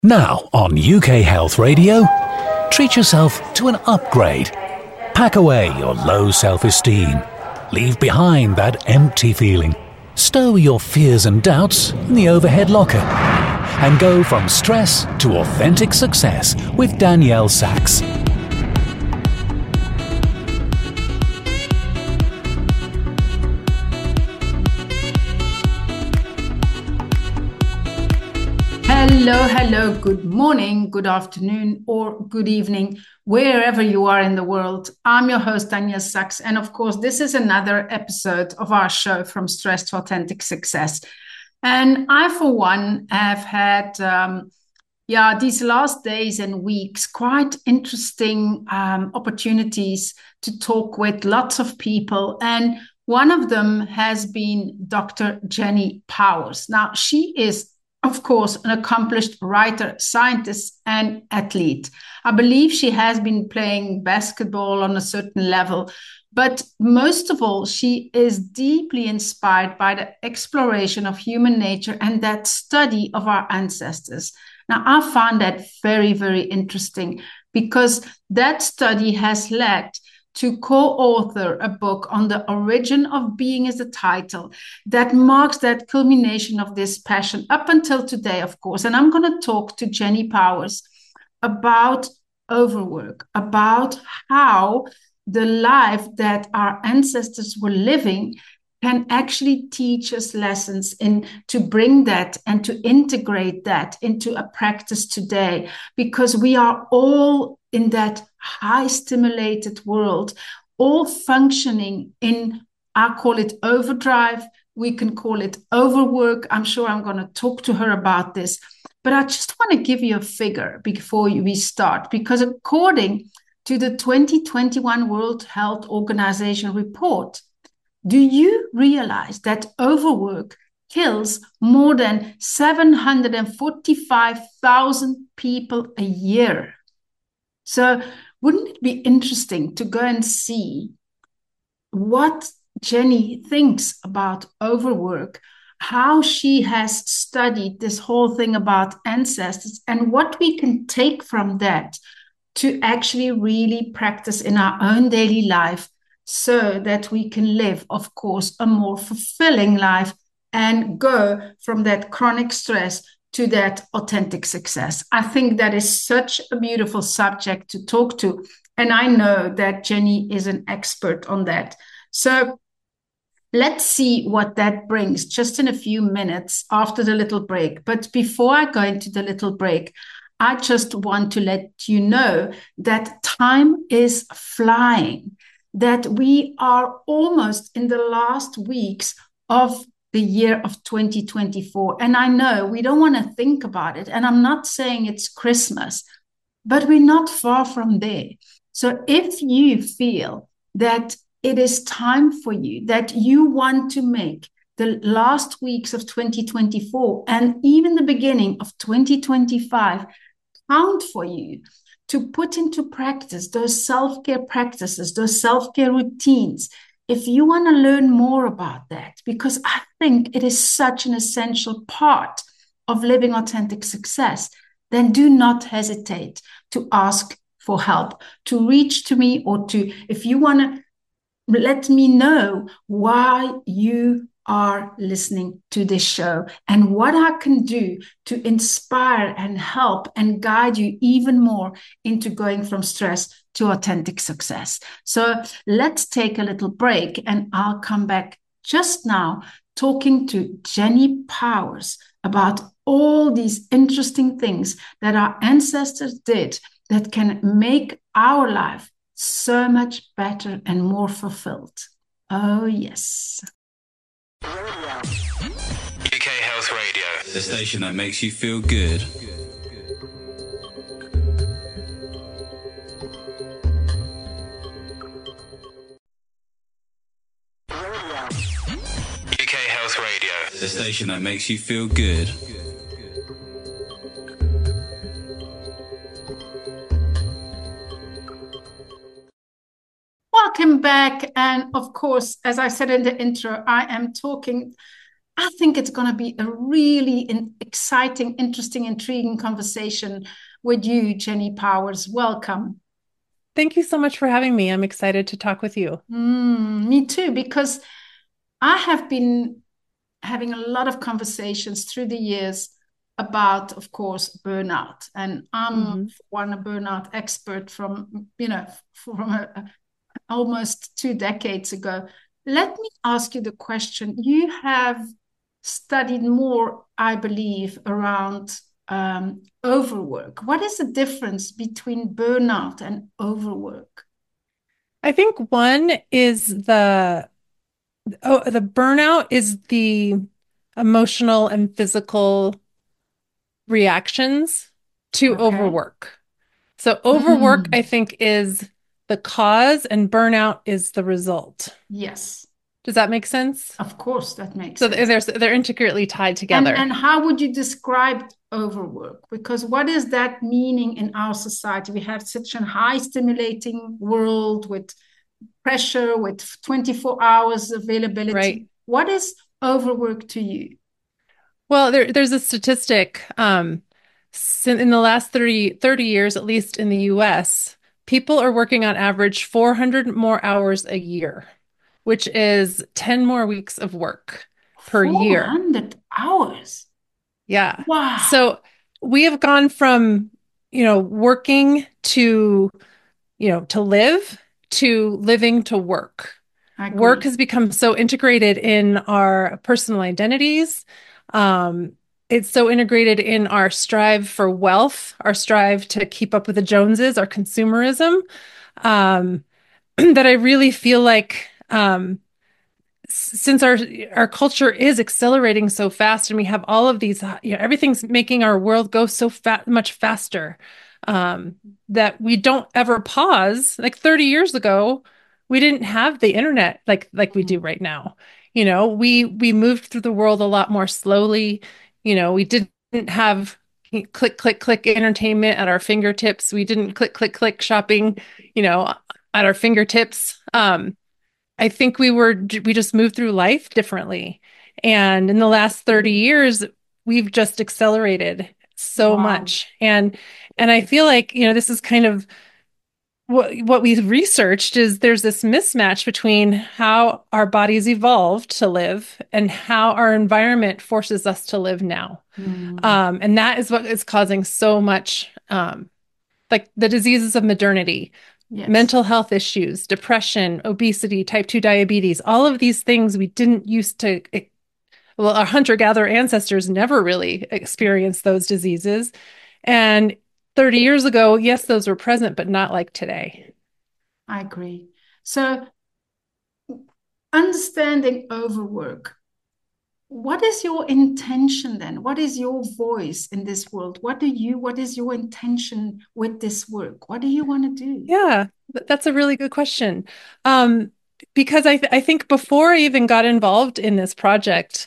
Now on UK Health Radio, treat yourself to an upgrade. Pack away your low self-esteem. Leave behind that empty feeling. Stow your fears and doubts in the overhead locker. And go from stress to authentic success with Danielle Sachs. Hello, good morning, good afternoon, or good evening, wherever you are in the world. I'm your host, Danielle Sachs, and of course, this is another episode of our show From Stress to Authentic Success. And I, for one, have had, these last days and weeks, quite interesting opportunities to talk with lots of people. And one of them has been Dr. Jenny Powers. Now, she is of course, an accomplished writer, scientist, and athlete. I believe she has been playing basketball on a certain level, but most of all, she is deeply inspired by the exploration of human nature and that study of our ancestors. Now, I found that very, very interesting because that study has led to co-author a book on the origin of being as the title that marks that culmination of this passion up until today, of course. And I'm going to talk to Jenny Powers about overwork, about how the life that our ancestors were living can actually teach us lessons in to bring that and to integrate that into a practice today, because we are all in that high stimulated world, all functioning in, I call it overdrive. We can call it overwork. I'm sure I'm going to talk to her about this, but I just want to give you a figure before we start, because according to the 2021 World Health Organization report, do you realize that overwork kills more than 745,000 people a year? So wouldn't it be interesting to go and see what Jenny thinks about overwork, how she has studied this whole thing about ancestors, and what we can take from that to actually really practice in our own daily life, so that we can live, of course, a more fulfilling life and go from that chronic stress to that authentic success. I think that is such a beautiful subject to talk to. And I know that Jenny is an expert on that. So let's see what that brings just in a few minutes after the little break. But before I go into the little break, I just want to let you know that time is flying, that we are almost in the last weeks of the year of 2024. And I know we don't want to think about it. And I'm not saying it's Christmas, but we're not far from there. So if you feel that it is time for you, that you want to make the last weeks of 2024 and even the beginning of 2025 count for you, to put into practice those self-care practices, those self-care routines, if you want to learn more about that, because I think it is such an essential part of living authentic success, then do not hesitate to ask for help, to reach to me, or to, if you want to let me know why you are listening to this show and what I can do to inspire and help and guide you even more into going from stress to authentic success. So let's take a little break and I'll come back just now talking to Jenny Powers about all these interesting things that our ancestors did that can make our life so much better and more fulfilled. Oh, yes. UK Health Radio, the station that makes you feel good. UK Health Radio, the station that makes you feel good. Welcome back. And of course, as I said in the intro, I am talking I think it's going to be a really exciting, interesting, intriguing conversation with you, Jenny Powers. Welcome. Thank you so much for having me. I'm excited to talk with you. Me too, because I have been having a lot of conversations through the years about, of course, burnout. And I'm Mm-hmm. one a burnout expert from, almost 2 decades ago. Let me ask you the question. You have studied more, I believe, around overwork. What is the difference between burnout and overwork? I think one is the burnout is the emotional and physical reactions to Okay. overwork. So overwork, I think, is the cause and burnout is the result. Yes, Does that make sense? of course, that makes So sense. they're intricately tied And together. and how would you describe overwork? Because what is that meaning in our society? We have such a high stimulating world with pressure, with 24 hours availability. Right. What is overwork to you? Well, there's a statistic in the last 30 years, at least in the US, people are working on average 400 more hours a year, which is 10 more weeks of work per year. 400 hours. Yeah. Wow. So we have gone from, working to live to living to work. I Work agree. has become so integrated in our personal identities. Um, it's so integrated in our strive for wealth, our strive to keep up with the Joneses, our consumerism, um, that I really feel like since our culture is accelerating so fast and we have all of these, everything's making our world go so much faster, um, that we don't ever pause. Like 30 years ago, we didn't have the internet like we do Mm. right now. We moved through the world a lot more slowly. We didn't have click, click, click entertainment at our fingertips. We didn't click, click, click shopping, at our fingertips. I think we just moved through life differently. And in the last 30 years, we've just accelerated so Wow. much. And I feel like, this is kind of what we've researched is there's this mismatch between how our bodies evolved to live and how our environment forces us to live now. Mm. And that is what is causing so much, like the diseases of modernity, Yes, mental health issues, depression, obesity, type 2 diabetes, all of these things we didn't used to, well, our hunter-gatherer ancestors never really experienced those diseases. And 30 years ago, yes, those were present, but not like today. I agree. So, understanding overwork, what is your intention then? What is your voice in this world? What is your intention with this work? What do you want to do? Yeah, that's a really good question. Um, because I think before I even got involved in this project,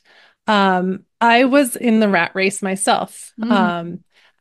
I was in the rat race myself. Mm.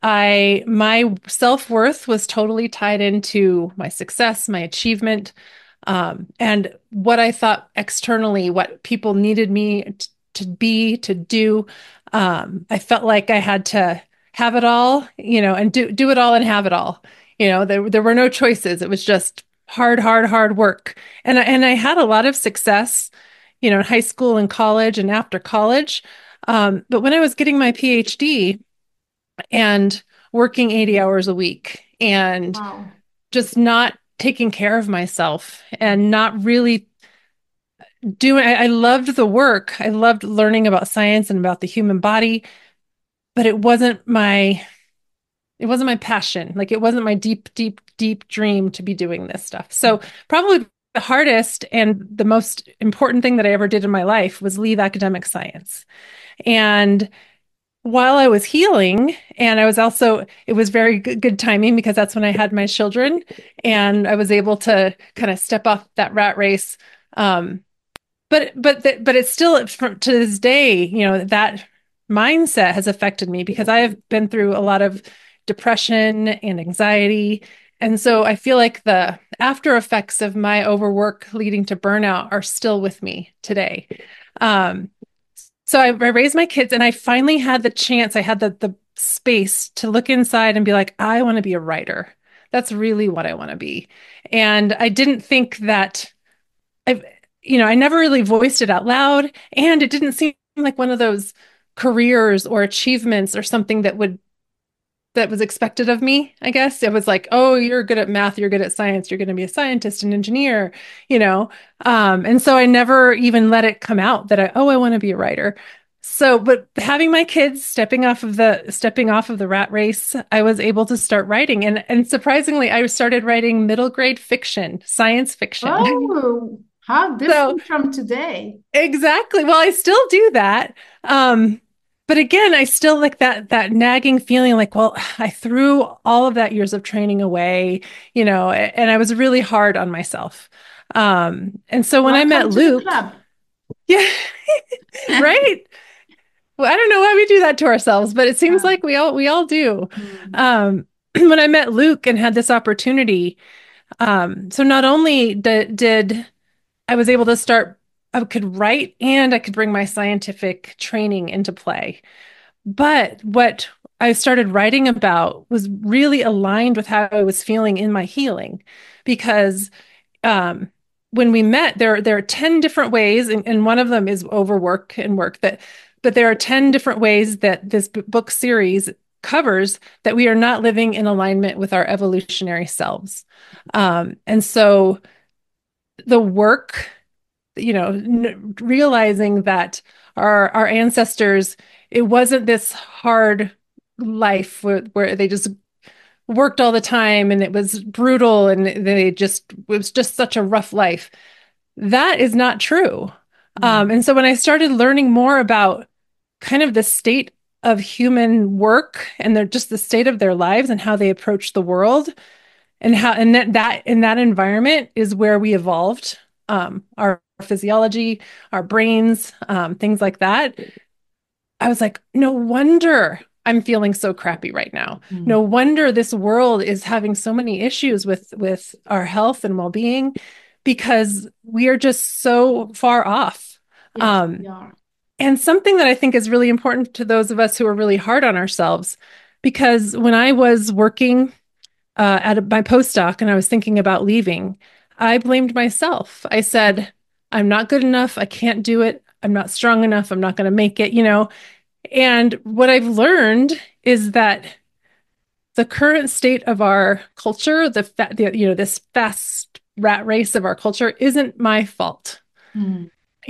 My self-worth was totally tied into my success, my achievement, and what I thought externally, what people needed me to be, to do. I felt like I had to have it all, and do it all and have it all. There were no choices. It was just hard, hard, hard work. And I had a lot of success, in high school and college and after college. But when I was getting my PhD and working 80 hours a week and Wow. just not taking care of myself and not really I loved the work. I loved learning about science and about the human body, but it wasn't my passion. Like it wasn't my deep, deep, deep dream to be doing this stuff. So probably the hardest and the most important thing that I ever did in my life was leave academic science. And while I was healing, and it was very good timing because that's when I had my children, and I was able to kind of step off that rat race. But it's still to this day, that mindset has affected me because I have been through a lot of depression and anxiety. And so I feel like the after effects of my overwork leading to burnout are still with me today. Um, So I raised my kids, and I finally had the chance. I had the space to look inside and be like, I want to be a writer. That's really what I want to be. And I didn't think that I, I never really voiced it out loud, and it didn't seem like one of those careers or achievements or something that was expected of me, I guess. It was like, oh, you're good at math, you're good at science, you're going to be a scientist, an engineer, you know. And so I never even let it come out that I want to be a writer. So, but having my kids stepping off of the rat race, I was able to start writing. And surprisingly, I started writing middle grade fiction, science fiction. Oh, how So different from today. exactly. Well, I still do that. But again, I still like that nagging feeling like, well, I threw all of that years of training away, and I was really hard on myself. And so when I met Welcome to the Luke, club. yeah, right. Well, I don't know why we do that to ourselves, but it seems like we all do. Mm. When I met Luke and had this opportunity, so not only did I was able to start, I could write and I could bring my scientific training into play. But what I started writing about was really aligned with how I was feeling in my healing. Because when we met, there are 10 different ways, and one of them is overwork and work but there are 10 different ways that this book series covers that we are not living in alignment with our evolutionary selves. And so the work, realizing that our ancestors, it wasn't this hard life where they just worked all the time and it was brutal and it was just such a rough life. That is not true. And so when I started learning more about kind of the state of human work and just the state of their lives and how they approach the world, and how that in that environment is where we evolved, our physiology, our brains, things like that. I was like, no wonder I'm feeling so crappy right now. No wonder this world is having so many issues with our health and well-being, because we are just so far off. Yes, we are. And something that I think is really important to those of us who are really hard on ourselves, because when I was working at my postdoc and I was thinking about leaving, I blamed myself. I said, I'm not good enough. I can't do it. I'm not strong enough. I'm not going to make it, And what I've learned is that the current state of our culture, this fast rat race of our culture, isn't my fault. Mm.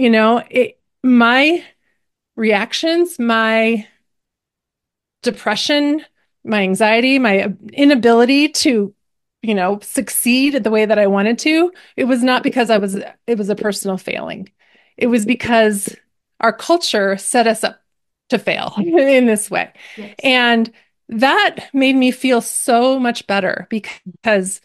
My reactions, my depression, my anxiety, my inability to, succeed the way that I wanted to, it was not because it was a personal failing. It was because our culture set us up to fail in this way. Yes. And that made me feel so much better, because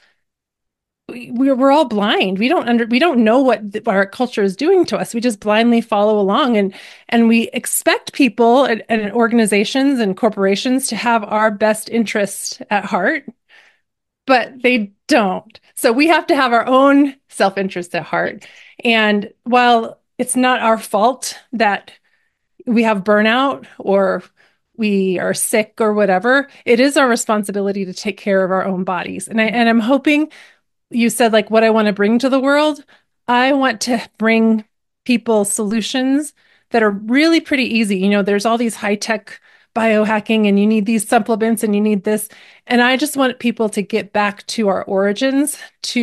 we're all blind. We don't know what our culture is doing to us. We just blindly follow along, and we expect people and organizations and corporations to have our best interests at heart, but they don't. So we have to have our own self-interest at heart. And while it's not our fault that we have burnout or we are sick or whatever, it is our responsibility to take care of our own bodies. And I'm hoping, you said like what I want to bring to the world. I want to bring people solutions that are really pretty easy. There's all these high-tech biohacking and you need these supplements and you need this. And I just want people to get back to our origins.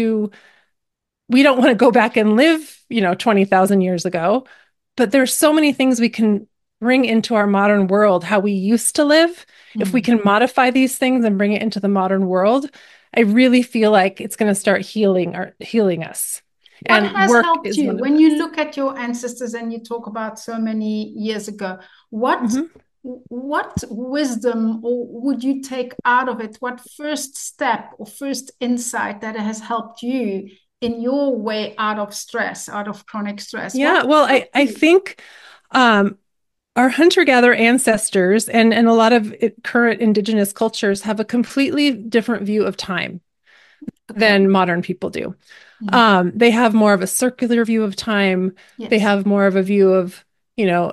We don't want to go back and live, 20,000 years ago, but there's so many things we can bring into our modern world, how we used to live. If we can modify these things and bring it into the modern world, I really feel like it's going to start healing us. What and has work helped is you one of when those. you look at your ancestors and you talk about so many years ago? What wisdom or would you take out of it? What first step or first insight that has helped you in your way out of stress, out of chronic stress? Yeah, What well, helped I you? think our hunter-gatherer ancestors and a lot of current indigenous cultures have a completely different view of time than modern people do. They have more of a circular view of time. They Yes. have more of a view of,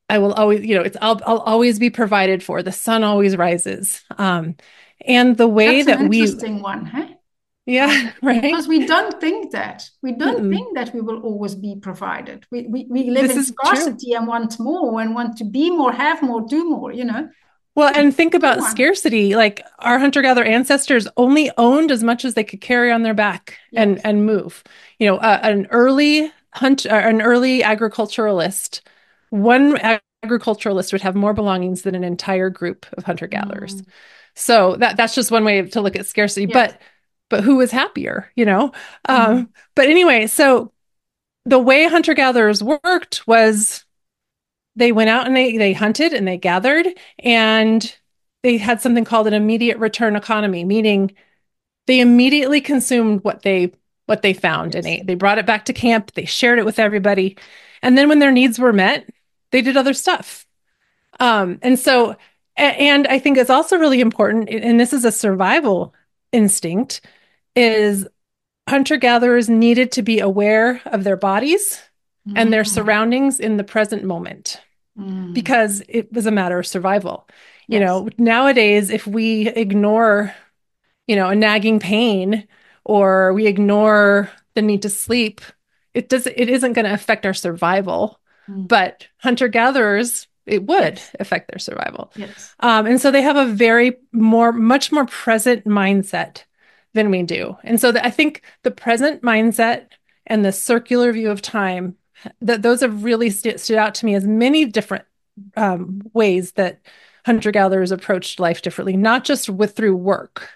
I will always, I'll always be provided for. The sun always rises. And the way That's an that interesting one, hey? yeah, right. Because we don't think that. We don't Mm-mm. think that we will always be provided. We live This in is true. scarcity and want more and want to be more, have more, do more, you know? Well, and think Good about one. scarcity. Like our hunter-gatherer ancestors only owned as much as they could carry on their back Yes. and move. An early agriculturalist, one agriculturalist would have more belongings than an entire group of hunter-gatherers. Mm. So that's just one way to look at scarcity. Yes. But who was happier, Mm. But anyway, so the way hunter-gatherers worked was they went out and they hunted and they gathered, and they had something called an immediate return economy, meaning they immediately consumed what they found and Yes. ate. They brought it back to camp, they shared it with everybody, and then when their needs were met, they did other stuff. And so, and I think it's also really important, and this is a survival instinct, is hunter-gatherers needed to be aware of their bodies and their Mm. surroundings in the present moment Mm. because it was a matter of survival. Yes. Nowadays, if we ignore, a nagging pain, or we ignore the need to sleep, it isn't going to affect our survival. Mm. But hunter-gatherers, it would Yes. affect their survival. Yes. And so they have a much more present mindset than we do. And so I think the present mindset and the circular view of time, that those have really stood out to me as many different ways that hunter-gatherers approached life differently, not just through work.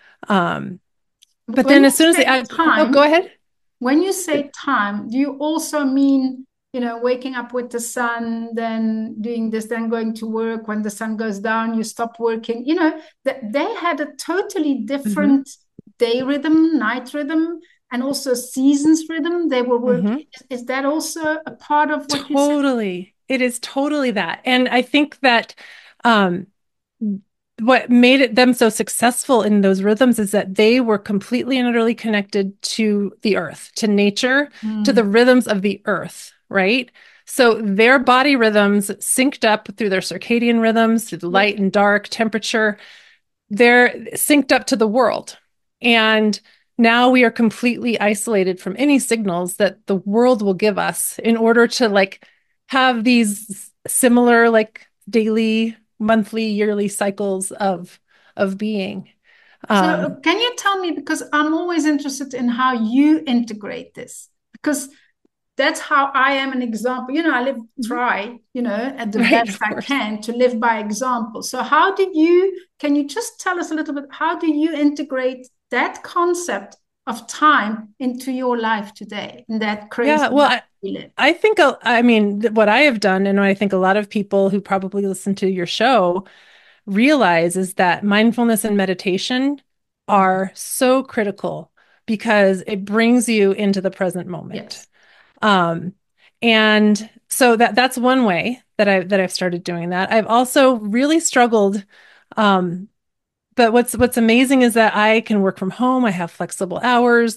But When then you as soon as say oh, go time, ahead. when you say time, do you also mean, waking up with the sun, then doing this, then going to work? When the sun goes down, you stop working. That they had a totally Mm-hmm. different day rhythm, night rhythm, and also seasons rhythm. They were Mm-hmm. working. Is that also a part of what you said? Totally. It is totally that. And I think that um, what made them so successful in those rhythms is that they were completely and utterly connected to the earth, to nature, to the Mm. rhythms of the earth, right? So their body rhythms synced up through their circadian rhythms, through the Yes. light and dark, temperature. They're synced up to the world. And now we are completely isolated from any signals that the world will give us in order to have these similar daily, monthly, yearly cycles of being. So can you tell me, because I'm always interested in how you integrate this, because that's how I am an example. I Mhm. try, at the Right, best of I course. can to live by example. So can you just tell us a little bit, how do you integrate that concept of time into your life today in that crazy Yeah, well, life we live? I think, what I have done, and what I think a lot of people who probably listen to your show realize, is that mindfulness and meditation are so critical because it brings you into the present moment. Yes. Um, and so that's one way that I've started doing that. I've also really struggled. Um, but what's amazing is that I can work from home. I have flexible hours.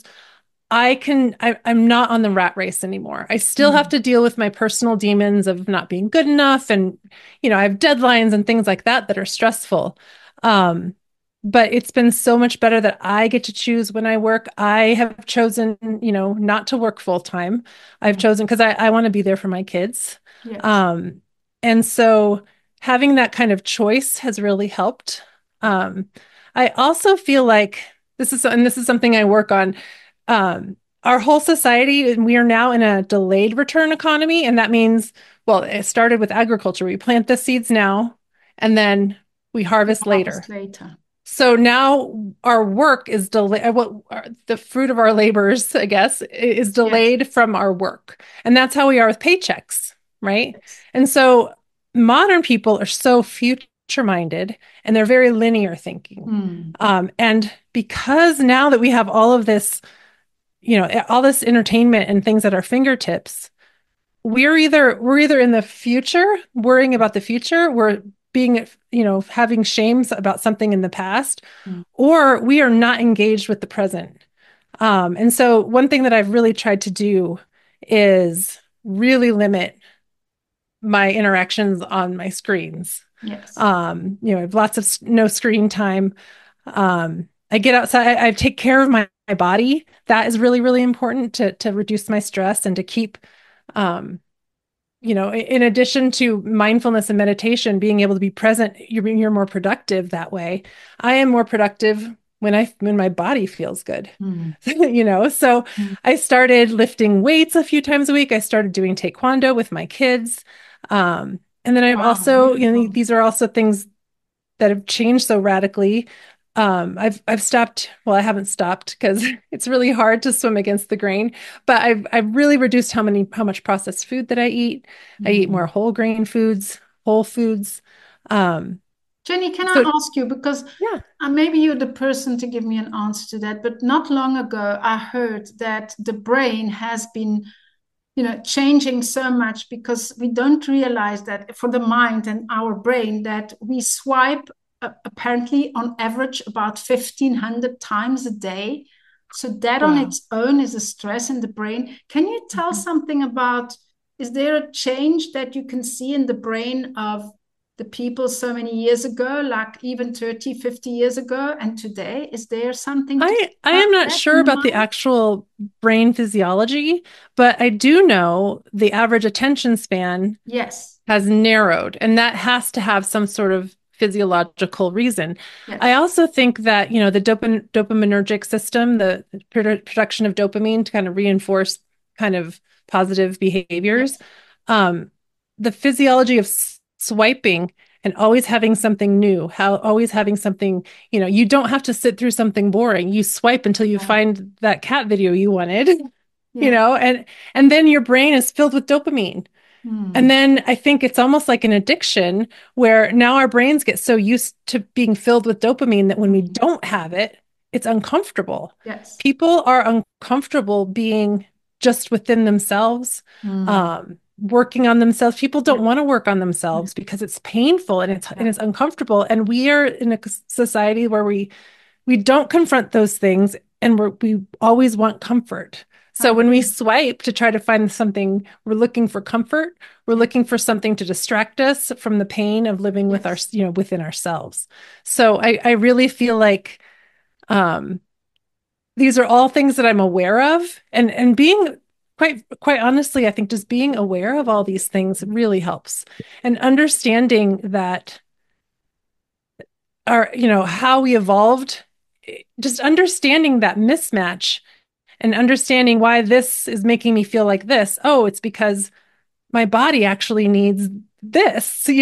I'm not on the rat race anymore. I still have Mm. to deal with my personal demons of not being good enough. And, I have deadlines and things like that are stressful. Um, but it's been so much better that I get to choose when I work. I have chosen, not to work full time. I've chosen because I want to be there for my kids. Yes. Um, and so having that kind of choice has really helped. Um, I also feel like this is something I work on. Our whole society, and we are now in a delayed return economy. And that means, well, it started with agriculture. We plant the seeds now and then we harvest later. Harvest later. So now our work is delayed. The fruit of our labors, I guess, is Yes. delayed from our work. And that's how we are with paychecks, right? Yes. And so modern people are so future minded and they're very linear thinking. Mm. And because now that we have all this entertainment and things at our fingertips, we're either in the future, worrying about the future, we're being, having shames about something in the past, Mm. or we are not engaged with the present. And so one thing that I've really tried to do is really limit my interactions on my screens. Yes. I have lots of no screen time. I get outside, I take care of my body. That is really, really important to reduce my stress and to keep, um, in addition to mindfulness and meditation, being able to be present, you're more productive that way. I am more productive when my body feels good. So I started lifting weights a few times a week. I started doing taekwondo with my kids. And then I've also, these are also things that have changed so radically. I've stopped. Well, I haven't stopped because it's really hard to swim against the grain. But I've really reduced how much processed food that I eat. I eat more whole grain foods, whole foods. Jenny, can I ask you, because yeah, maybe you're the person to give me an answer to that, but not long ago I heard that the brain has been, changing so much because we don't realize that for the mind and our brain that we swipe apparently on average about 1,500 times a day. So that on its own is a stress in the brain. Can you tell something about, is there a change that you can see in the brain of the people so many years ago, like even 30, 50 years ago and today? Is there something I am not sure about the actual brain physiology, but I do know the average attention span has narrowed, and that has to have some sort of physiological reason. I also think that, the dopaminergic system, the production of dopamine to kind of reinforce kind of positive behaviors, the physiology of swiping and always having something new, always having something, you don't have to sit through something boring. You swipe until you find that cat video you wanted, and then your brain is filled with dopamine. And then I think it's almost like an addiction where now our brains get so used to being filled with dopamine that when we don't have it, it's uncomfortable. People are uncomfortable being just within themselves, working on themselves. People don't want to work on themselves because it's painful and it's uncomfortable. And we are in a society where we don't confront those things, and we always want comfort. So when we swipe to try to find something, we're looking for comfort. We're looking for something to distract us from the pain of living with within ourselves. So I really feel like these are all things that I'm aware of, and being quite honestly, I think just being aware of all these things really helps, and understanding that how we evolved, just understanding that mismatch and understanding why this is making me feel like this. Oh, it's because my body actually needs this,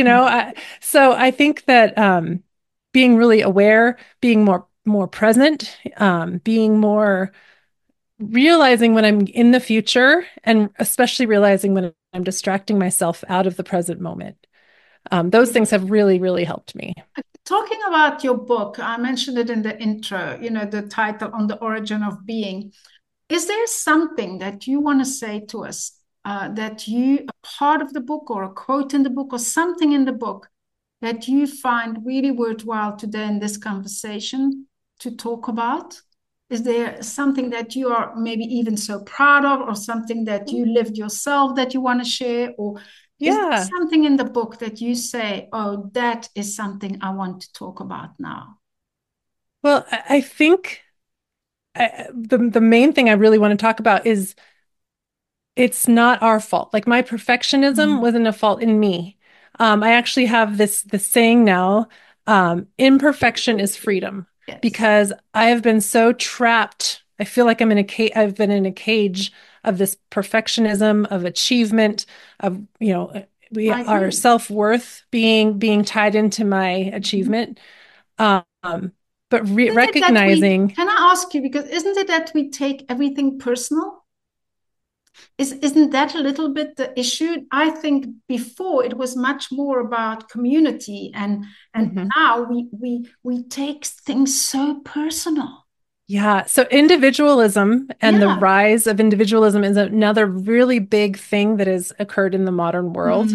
so I think that being really aware, being more present, being more realizing when I'm in the future, and especially realizing when I'm distracting myself out of the present moment. Those things have really, really helped me. Talking about your book, I mentioned it in the intro, the title On the Origin of Being. Is there something that you want to say to us that a part of the book or a quote in the book or something in the book that you find really worthwhile today in this conversation to talk about? Is there something that you are maybe even so proud of, or something that you lived yourself that you want to share? Or is there something in the book that you say, oh, that is something I want to talk about now? Well, I think the main thing I really want to talk about is it's not our fault. Like, my perfectionism wasn't a fault in me. I actually have this saying now, imperfection is freedom. Because I have been so trapped. I feel like I've been in a cage of this perfectionism, of achievement, of, our self-worth being tied into my achievement. But recognizing. Can I ask you, because isn't it that we take everything personal? Isn't that a little bit the issue? I think before it was much more about community, and now we take things so personal. Yeah. So individualism and the rise of individualism is another really big thing that has occurred in the modern world.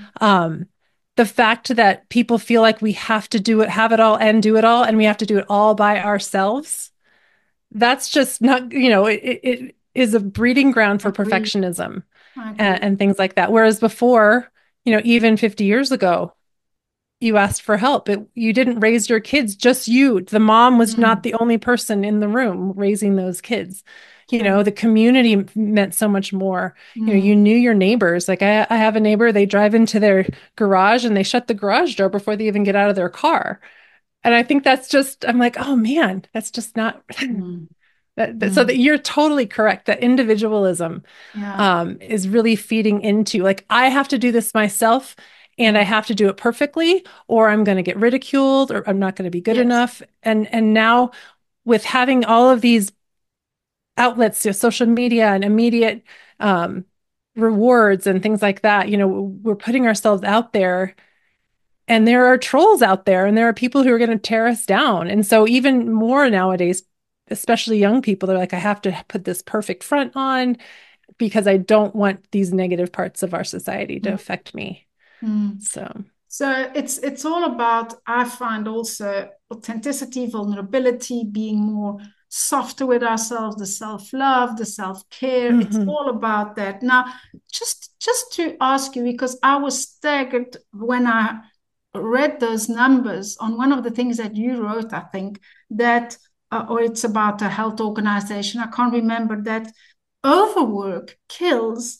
The fact that people feel like we have to have it all and do it all, and we have to do it all by ourselves. That's just not, it is a breeding ground for perfectionism and things like that. Whereas before, even 50 years ago, you asked for help. You didn't raise your kids, just you. The mom was not the only person in the room raising those kids. The community meant so much more. You knew your neighbors. Like I have a neighbor, they drive into their garage and they shut the garage door before they even get out of their car. And I think I'm like, oh man, that's just not so that you're totally correct. That individualism is really feeding into, like, I have to do this myself and I have to do it perfectly, or I'm going to get ridiculed, or I'm not going to be good enough. And now with having all of these outlets, social media and immediate rewards and things like that, we're putting ourselves out there. And there are trolls out there, and there are people who are going to tear us down. And so even more nowadays, especially young people, they're like, I have to put this perfect front on because I don't want these negative parts of our society to affect me. So it's all about, I find, also authenticity, vulnerability, being more softer with ourselves, the self-love, the self-care. It's all about that. Now, just to ask you, because I was staggered when I read those numbers on one of the things that you wrote, I think, that, or it's about a health organization, I can't remember, that overwork kills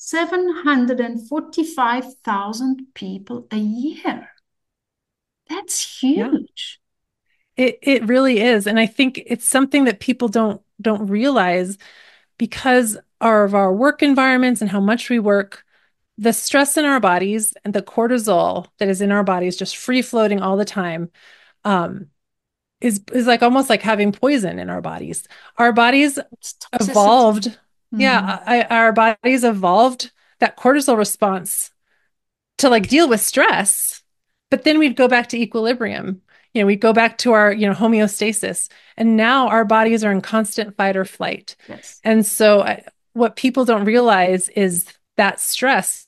745,000 people a year. That's huge. Yeah. It really is. And I think it's something that people don't realize, because of our work environments and how much we work. The stress in our bodies and the cortisol that is in our bodies, just free floating all the time, is like almost like having poison in our bodies. Our bodies evolved. Our bodies evolved that cortisol response to like deal with stress, but then we'd go back to equilibrium. We'd go back to our, homeostasis. And now our bodies are in constant fight or flight. Yes. And so what people don't realize is that stress,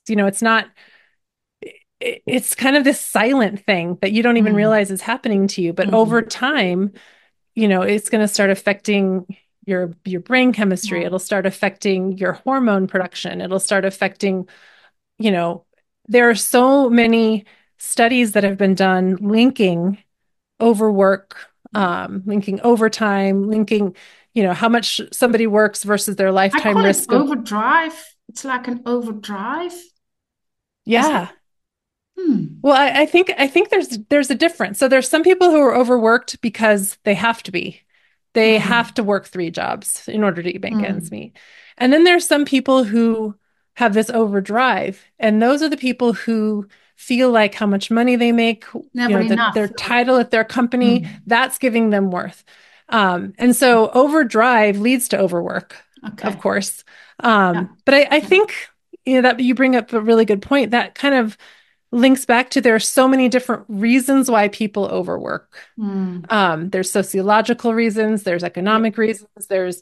it's kind of this silent thing that you don't even realize is happening to you. But over time, it's going to start affecting your brain chemistry. It'll start affecting your hormone production. It'll start affecting, there are so many studies that have been done linking overwork, linking overtime, linking, how much somebody works versus their lifetime risk of overdrive. It's like an overdrive. Yeah. Well, I think there's a difference. So there's some people who are overworked because they have to be. They have to work 3 jobs in order to make ends meet. And then there's some people who have this overdrive, and those are the people who feel like how much money they make, their title at their company, that's giving them worth. And so overdrive leads to overwork, of course. But I think, that you bring up a really good point that kind of links back to, there are so many different reasons why people overwork. There's sociological reasons, there's economic reasons, there's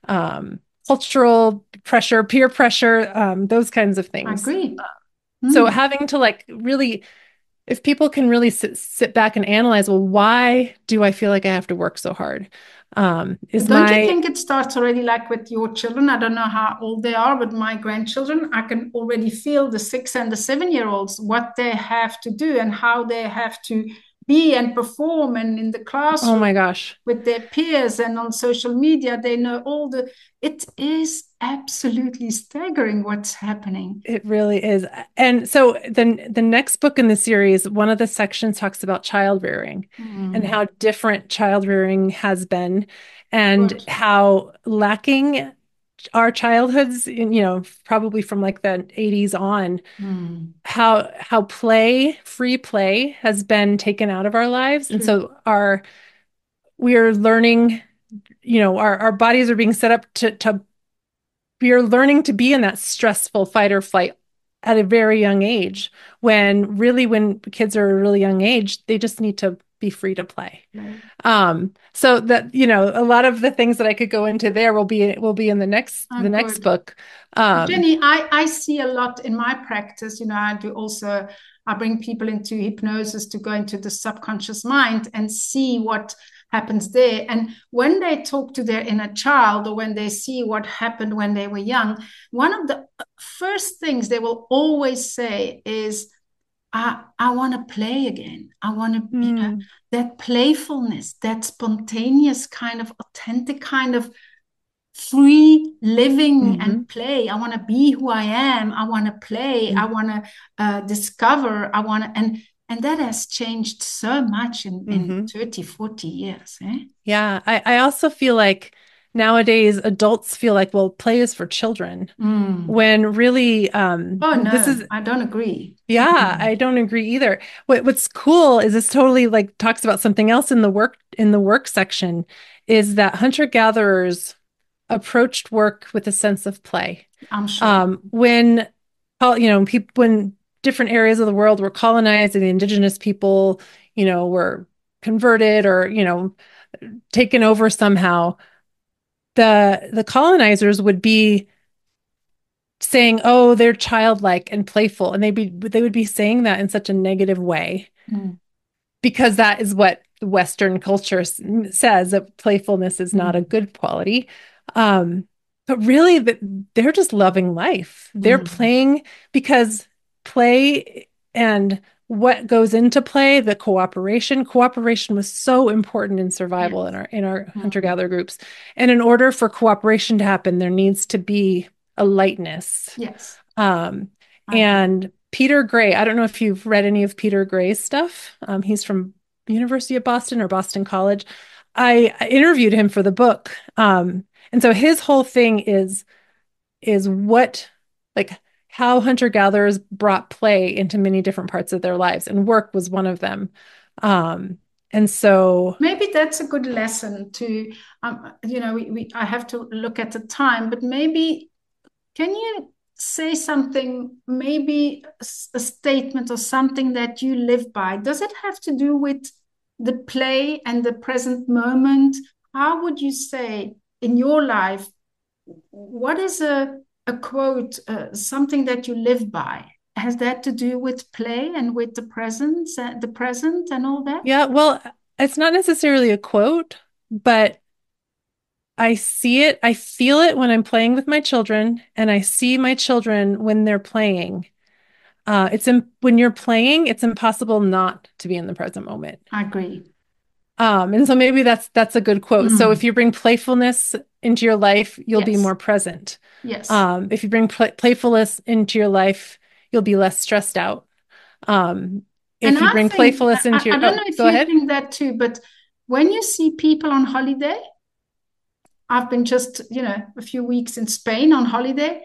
cultural pressure, peer pressure, those kinds of things. I agree. So having to like really, if people can really sit back and analyze, well, why do I feel like I have to work so hard? Don't you think it starts already like with your children? I don't know how old they are, but my grandchildren, I can already feel the 6 and the 7-year-olds, what they have to do and how they have to be and perform, and in the classroom, oh my gosh, with their peers, and on social media, they know it is absolutely staggering what's happening. It really is. And so the next book in the series, one of the sections talks about child rearing and how different child rearing has been, and how lacking our childhoods, probably from like the 80s on, how free play has been taken out of our lives. And so we are learning, our bodies are being set up to we are learning to be in that stressful fight or flight at a very young age, when kids are a really young age, they just need to be free to play. So that, a lot of the things that I could go into there will be in the next book. Jenny, I see a lot in my practice. I bring people into hypnosis to go into the subconscious mind and see what happens there. And when they talk to their inner child, or when they see what happened when they were young, one of the first things they will always say is, I want to play again. I want to, that playfulness, that spontaneous kind of authentic kind of free living and play. I want to be who I am. I want to play. I want to discover. I want to, and that has changed so much in 30, 40 years. Yeah. I also feel like nowadays adults feel like, well, play is for children, when really, I don't agree. Yeah, I don't agree either. What's cool is this totally like talks about something else in the work section, is that hunter-gatherers approached work with a sense of play. I'm sure. When different areas of the world were colonized and the indigenous people, were converted or, taken over somehow, the colonizers would be saying, oh, they're childlike and playful. And they would be saying that in such a negative way, because that is what the Western culture says, that playfulness is not a good quality. But really, they're just loving life. They're playing, because play and what goes into play, the cooperation was so important in survival in our hunter-gatherer groups. And in order for cooperation to happen, there needs to be a lightness. Yes. And Peter Gray, I don't know if you've read any of Peter Gray's stuff. He's from University of Boston or Boston College. I interviewed him for the book. And so his whole thing is how hunter-gatherers brought play into many different parts of their lives, and work was one of them. And so maybe that's a good lesson to, I have to look at the time, but maybe can you say something, maybe a statement or something that you live by? Does it have to do with the play and the present moment? How would you say in your life, what is a quote, something that you live by? Has that to do with play and with the present and all that? Yeah, well, it's not necessarily a quote, but I see it, I feel it when I'm playing with my children, and I see my children when they're playing. When you're playing, it's impossible not to be in the present moment. I agree. And so maybe that's a good quote. So if you bring playfulness into your life, you'll be more present. Yes. If you bring playfulness into your life, you'll be less stressed out. If you bring playfulness into your, I don't know if you think that too, but when you see people on holiday, I've been just, a few weeks in Spain on holiday.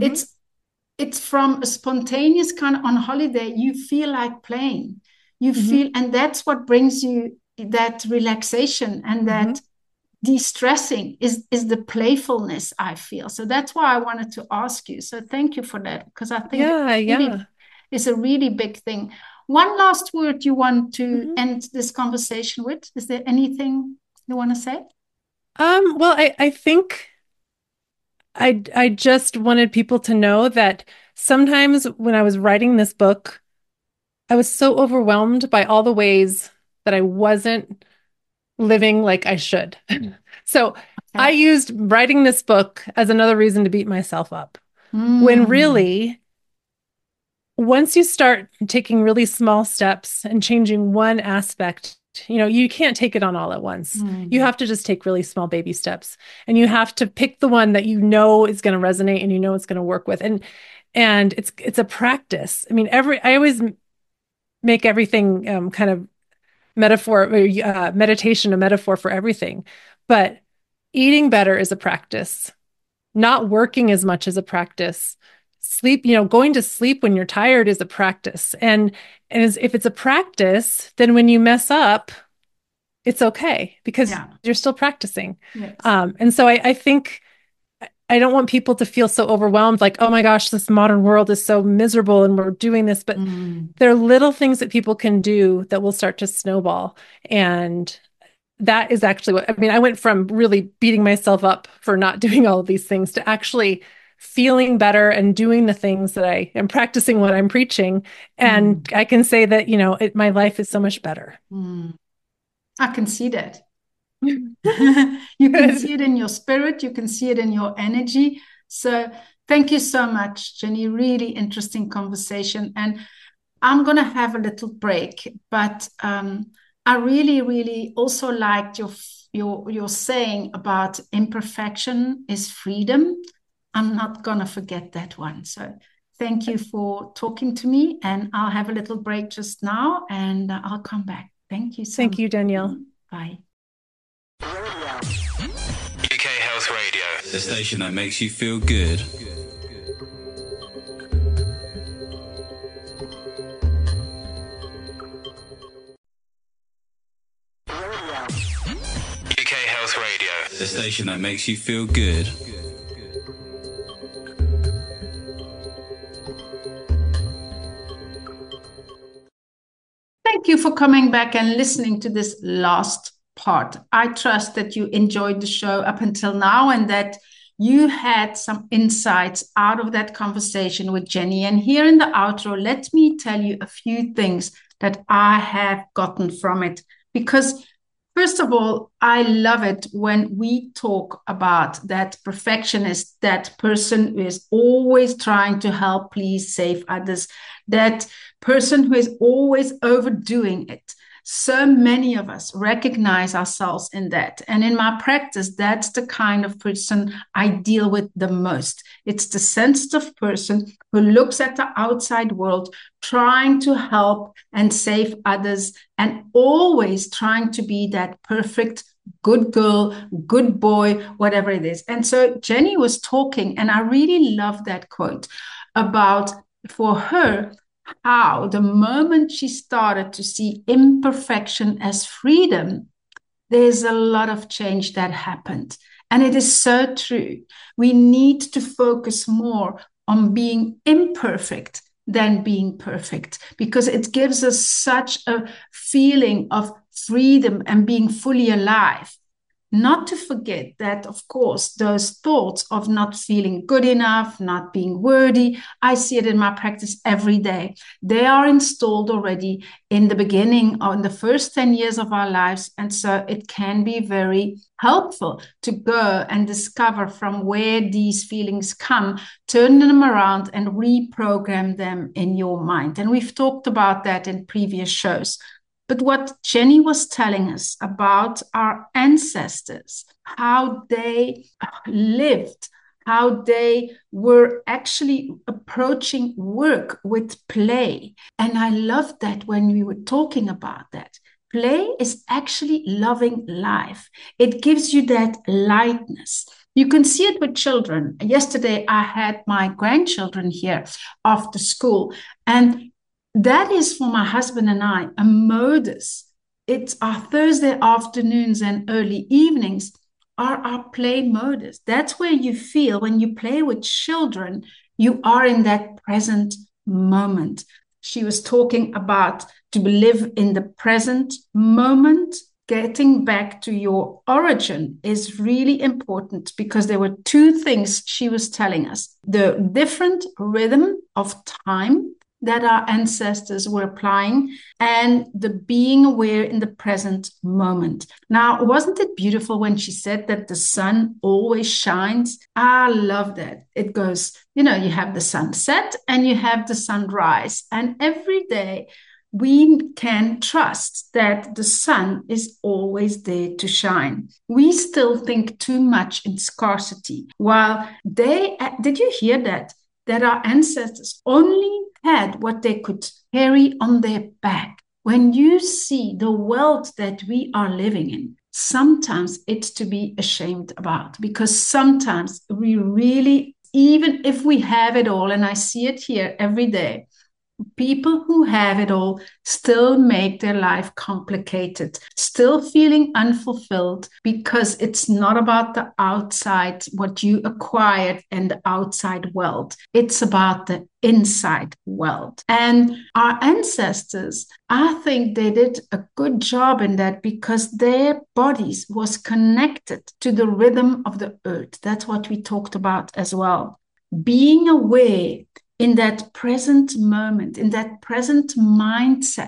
It's from a spontaneous kind of on holiday. You feel like playing. You feel, and that's what brings you that relaxation and that de-stressing is the playfulness, I feel. So that's why I wanted to ask you. So thank you for that, because I think it's a really big thing. One last word you want to end this conversation with? Is there anything you want to say? Well, I think I just wanted people to know that sometimes when I was writing this book, I was so overwhelmed by all the ways that I wasn't living like I should. So I used writing this book as another reason to beat myself up. When really, once you start taking really small steps and changing one aspect, you can't take it on all at once. You have to just take really small baby steps, and you have to pick the one that is going to resonate and it's going to work with. And it's a practice. I mean, I always make everything kind of meditation a metaphor for everything. But eating better is a practice. Not working as much is a practice. Sleep, going to sleep when you're tired is a practice. And if it's a practice, then when you mess up, it's okay, because you're still practicing. Yes. And so I think I don't want people to feel so overwhelmed, like, oh my gosh, this modern world is so miserable and we're doing this. But there are little things that people can do that will start to snowball. And that is actually I went from really beating myself up for not doing all of these things to actually feeling better and doing the things that I am practicing what I'm preaching. And I can say that, my life is so much better. I can see that. You can see it in your spirit, you can see it in your energy. So thank you so much, Jenny. Really interesting conversation. And I'm going to have a little break, but I really, really also liked your saying about imperfection is freedom. I'm not going to forget that one. So thank you for talking to me, and I'll have a little break just now, and I'll come back. Thank you so much. Thank you, Danielle. Bye. UK Health Radio, the station that makes you feel good. UK Health Radio, the station that makes you feel good. Thank you for coming back and listening to this last part. I trust that you enjoyed the show up until now and that you had some insights out of that conversation with Jenny. And here in the outro, let me tell you a few things that I have gotten from it. Because first of all, I love it when we talk about that perfectionist, that person who is always trying to help, please, save others, that person who is always overdoing it. So many of us recognize ourselves in that. And in my practice, that's the kind of person I deal with the most. It's the sensitive person who looks at the outside world, trying to help and save others, and always trying to be that perfect good girl, good boy, whatever it is. And so Jenny was talking, and I really love that quote about, for her, how the moment she started to see imperfection as freedom, there's a lot of change that happened. And it is so true. We need to focus more on being imperfect than being perfect, because it gives us such a feeling of freedom and being fully alive. Not to forget that, of course, those thoughts of not feeling good enough, not being worthy, I see it in my practice every day. They are installed already in the beginning or in the first 10 years of our lives. And so it can be very helpful to go and discover from where these feelings come, turn them around and reprogram them in your mind. And we've talked about that in previous shows. But what Jenny was telling us about our ancestors, how they lived, how they were actually approaching work with play. And I loved that when we were talking about that. Play is actually loving life. It gives you that lightness. You can see it with children. Yesterday, I had my grandchildren here after school, and that is for my husband and I a modus. It's our Thursday afternoons and early evenings are our play modus. That's where you feel when you play with children, you are in that present moment. She was talking about to live in the present moment. Getting back to your origin is really important, because there were two things she was telling us: the different rhythm of time that our ancestors were applying, and the being aware in the present moment. Now, wasn't it beautiful when she said that the sun always shines? I love that. It goes, you have the sunset and you have the sunrise, and every day we can trust that the sun is always there to shine. We still think too much in scarcity, while did you hear that our ancestors only had what they could carry on their back? When you see the world that we are living in, sometimes it's to be ashamed about, because sometimes we really, even if we have it all, and I see it here every day, people who have it all still make their life complicated, still feeling unfulfilled, because it's not about the outside, what you acquired and the outside world. It's about the inside world. And our ancestors, I think they did a good job in that, because their bodies was connected to the rhythm of the earth. That's what we talked about as well. Being aware in that present moment, in that present mindset,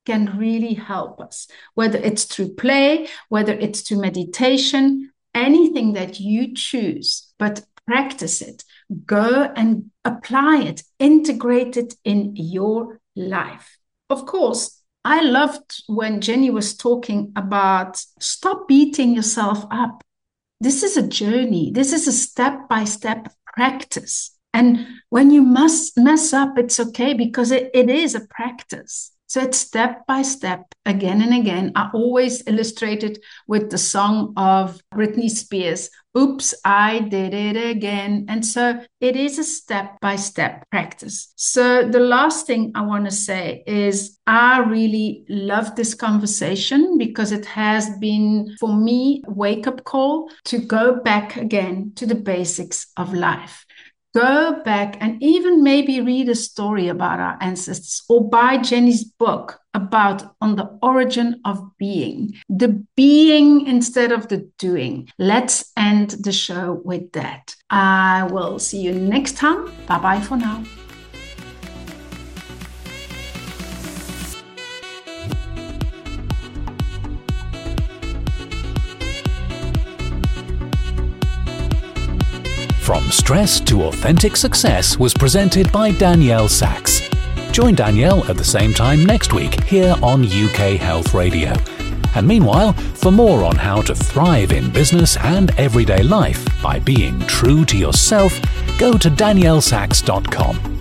can really help us, whether it's through play, whether it's through meditation, anything that you choose, but practice it. Go and apply it, integrate it in your life. Of course, I loved when Jenny was talking about stop beating yourself up. This is a journey. This is a step-by-step practice. And when you must mess up, it's okay, because it is a practice. So it's step by step, again and again. I always illustrate it with the song of Britney Spears, Oops, I Did It Again. And so it is a step-by-step practice. So the last thing I want to say is I really love this conversation, because it has been, for me, a wake-up call to go back again to the basics of life. Go back and even maybe read a story about our ancestors, or buy Jenny's book about On the Origin of Being, the being instead of the doing. Let's end the show with that. I will see you next time. Bye-bye for now. From Stress to Authentic Success was presented by Danielle Sachs. Join Danielle at the same time next week here on UK Health Radio. And meanwhile, for more on how to thrive in business and everyday life by being true to yourself, go to daniellesachs.com.